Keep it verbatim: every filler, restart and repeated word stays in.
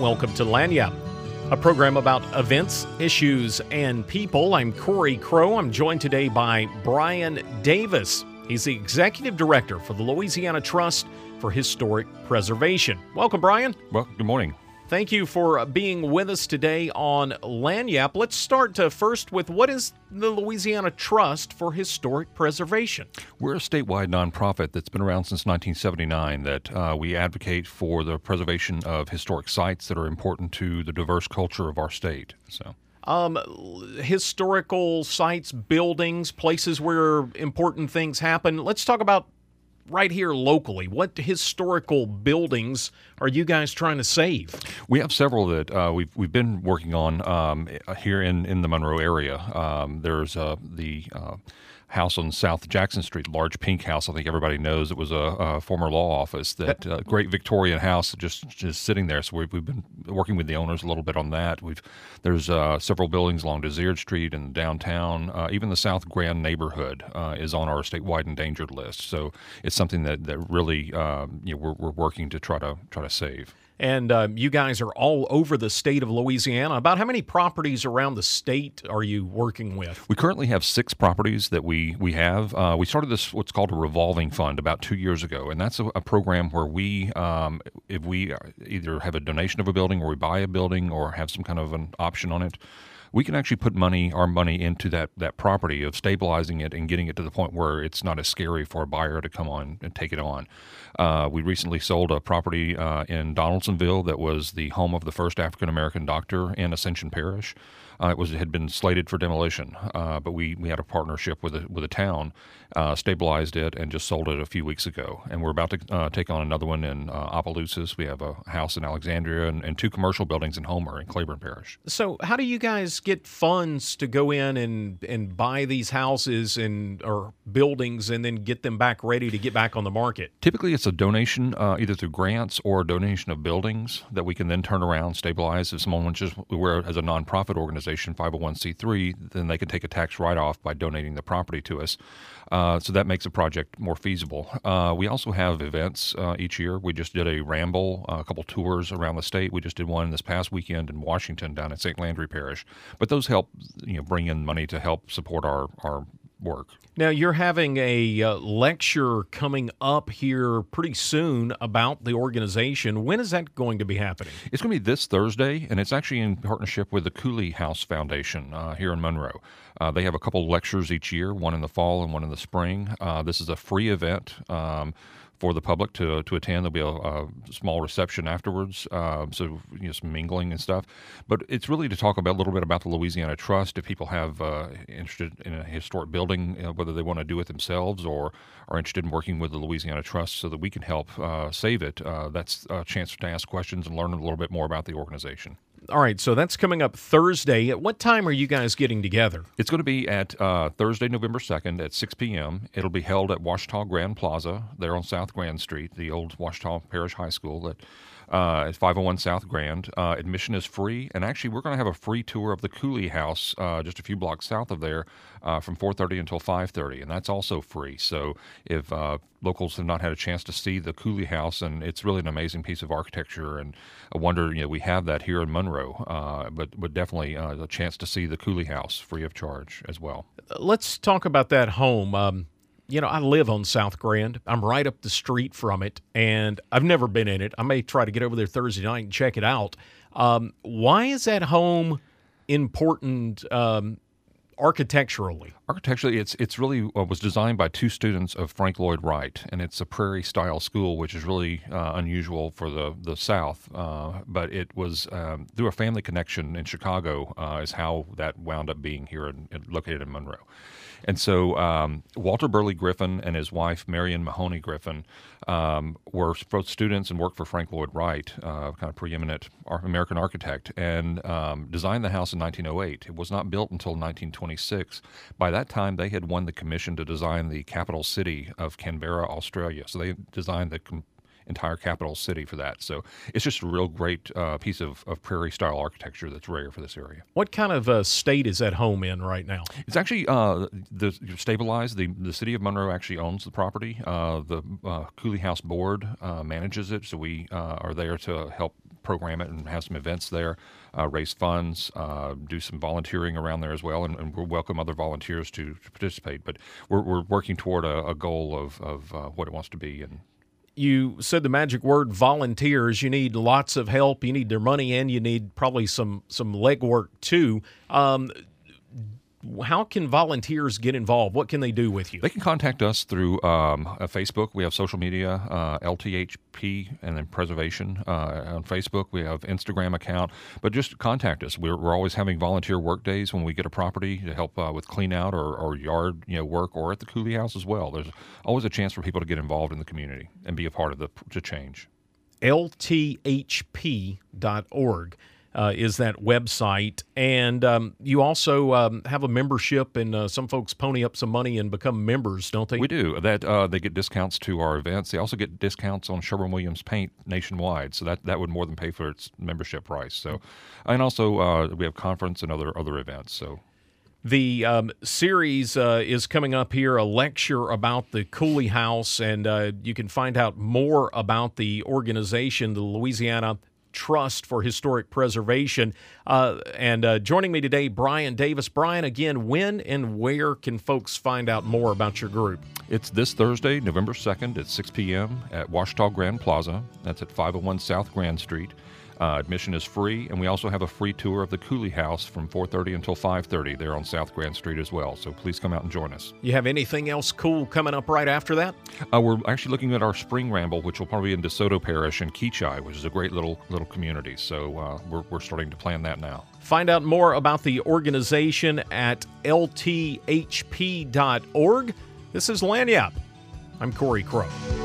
Welcome to Lagniappe, a program about events, issues, and people. I'm Corey Crow. I'm joined today by Brian Davis. He's the Executive Director for the Louisiana Trust for Historic Preservation. Welcome, Brian. Well, good morning. Thank you for being with us today on Lagniappe. Let's start uh, first with what is the Louisiana Trust for Historic Preservation? We're a statewide nonprofit that's been around since nineteen seventy-nine that uh, we advocate for the preservation of historic sites that are important to the diverse culture of our state. So. Um, historical sites, buildings, places where important things happen. Let's talk about right here locally. What historical buildings are you guys trying to save? We have several that uh, we've we've been working on um, here in, in the Monroe area. Um, there's uh, the uh, house on South Jackson Street, large pink house. I think everybody knows it was a, a former law office. That uh, great Victorian house just just sitting there. So we've, we've been working with the owners a little bit on that. We've there's uh, several buildings along Desert Street and downtown. Uh, even the South Grand neighborhood uh, is on our statewide endangered list. So it's something that that really um, you know we're, we're working to try to try to save. And uh, you guys are all over the state of Louisiana. About how many properties around the state are you working with? We currently have six properties that we we have. Uh, we started this what's called a revolving fund about two years ago, and that's a, a program where we, um, if we either have a donation of a building or we buy a building or have some kind of an option on it, we can actually put money, our money, into that, that property of stabilizing it and getting it to the point where it's not as scary for a buyer to come on and take it on. Uh, we recently sold a property uh, in Donaldsonville that was the home of the first African-American doctor in Ascension Parish. Uh, it was it had been slated for demolition, uh, but we, we had a partnership with a, with a town, uh, stabilized it, and just sold it a few weeks ago. And we're about to uh, take on another one in uh, Opelousas. We have a house in Alexandria and, and two commercial buildings in Homer in Claiborne Parish. So how do you guys get funds to go in and, and buy these houses and or buildings and then get them back ready to get back on the market? Typically, it's a donation, uh, either through grants or a donation of buildings that we can then turn around, stabilize. If someone wants just we're as a nonprofit organization, five oh one c three, then they can take a tax write-off by donating the property to us. Uh, so that makes the project more feasible. Uh, we also have events uh, each year. We just did a ramble, uh, a couple tours around the state. We just did one this past weekend in Washington down at Saint Landry Parish. But those help, you know, bring in money to help support our, our work. Now, you're having a uh, lecture coming up here pretty soon about the organization. When is that going to be happening? It's going to be this Thursday, and it's actually in partnership with the Cooley House Foundation uh, here in Monroe. Uh, they have a couple lectures each year, one in the fall and one in the spring. Uh, this is a free event um, for the public to to attend. There'll be a, a small reception afterwards, uh, so you know, some mingling and stuff. But it's really to talk about a little bit about the Louisiana Trust. If people have uh, interested in a historic building, you know, whether they want to do it themselves or are interested in working with the Louisiana Trust so that we can help uh, save it, uh, that's a chance to ask questions and learn a little bit more about the organization. All right, so that's coming up Thursday. At what time are you guys getting together? It's going to be at uh, Thursday, November second at six p.m. It'll be held at Ouachita Grand Plaza there on South Grand Street, the old Ouachita Parish High School that uh, at five oh one South Grand. Uh, admission is free, and actually we're going to have a free tour of the Cooley House uh, just a few blocks south of there uh, from four thirty until five thirty, and that's also free. So if uh, locals have not had a chance to see the Cooley House, and it's really an amazing piece of architecture, and I wonder, you know, we have that here in Monroe, uh, but, but definitely uh, a chance to see the Cooley House free of charge as well. Let's talk about that home. Um, you know, I live on South Grand. I'm right up the street from it, and I've never been in it. I may try to get over there Thursday night and check it out. Um, why is that home important um, architecturally? Architecturally, it's it's really uh, was designed by two students of Frank Lloyd Wright, and it's a prairie-style school, which is really uh, unusual for the the South. Uh, but it was um, through a family connection in Chicago uh, is how that wound up being here and located in Monroe. And so um, Walter Burley Griffin and his wife, Marion Mahoney Griffin, um, were both students and worked for Frank Lloyd Wright, uh, kind of preeminent American architect, and um, designed the house in nineteen oh eight. It was not built until nineteen twenty-six. By that time, they had won the commission to design the capital city of Canberra, Australia. So they designed the com- entire capital city for that. So it's just a real great uh, piece of, of prairie-style architecture that's rare for this area. What kind of uh, state is that home in right now? It's actually uh, the, stabilized. The, the city of Monroe actually owns the property. Uh, the uh, Cooley House Board uh, manages it, so we uh, are there to help program it and have some events there, uh, raise funds, uh, do some volunteering around there as well, and, and we'll welcome other volunteers to, to participate. But we're, we're working toward a, a goal of, of uh, what it wants to be. And you said the magic word, volunteers. You need lots of help. You need their money, and you need probably some some legwork too. Um, How can volunteers get involved? What can they do with you? They can contact us through um, uh, Facebook. We have social media, uh, L T H P, and then Preservation uh, on Facebook. We have Instagram account. But just contact us. We're, we're always having volunteer work days when we get a property to help uh, with clean out or, or yard you know work, or at the Cooley House as well. There's always a chance for people to get involved in the community and be a part of the, the change. L T H P dot org. Uh, is that website. And um, you also um, have a membership, and uh, some folks pony up some money and become members, don't they? We do. That uh, they get discounts to our events. They also get discounts on Sherwin-Williams paint nationwide, so that, that would more than pay for its membership price. So, and also uh, we have conference and other other events. So. The um, series uh, is coming up here, a lecture about the Cooley House, and uh, you can find out more about the organization, the Louisiana Trust for Historic Preservation. Uh, and uh, joining me today, Brian Davis. Brian, again, when and where can folks find out more about your group? It's this Thursday, November second at six p.m. at Ouachita Grand Plaza. That's at five oh one South Grand Street. Uh, admission is free, and we also have a free tour of the Cooley House from four thirty until five thirty there on South Grand Street as well. So please come out and join us. You have anything else cool coming up right after that? Uh, we're actually looking at our spring ramble, which will probably be in DeSoto Parish and Keachai, which is a great little little community. So uh, we're, we're starting to plan that now. Find out more about the organization at L T H P dot org. This is Lagniappe. I'm Corey Crow.